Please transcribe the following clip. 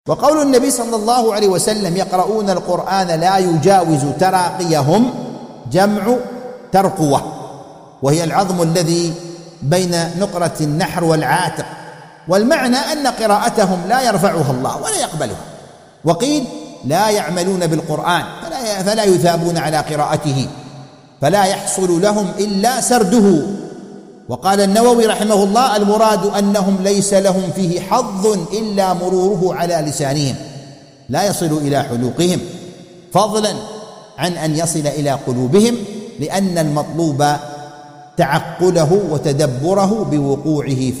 وقول النبي صلى الله عليه وسلم يقرؤون القرآن لا يجاوز تراقيهم جمع ترقوة، وهي العظم الذي بين نقرة النحر والعاتق، والمعنى أن قراءتهم لا يرفعها الله ولا يقبلها. وقيل لا يعملون بالقرآن فلا يثابون على قراءته، فلا يحصل لهم إلا سرده. وقال النووي رحمه الله المراد أنهم ليس لهم فيه حظ إلا مروره على لسانهم، لا يصل إلى حلوقهم، فضلا عن أن يصل إلى قلوبهم، لأن المطلوب تعقله وتدبره بوقوعه في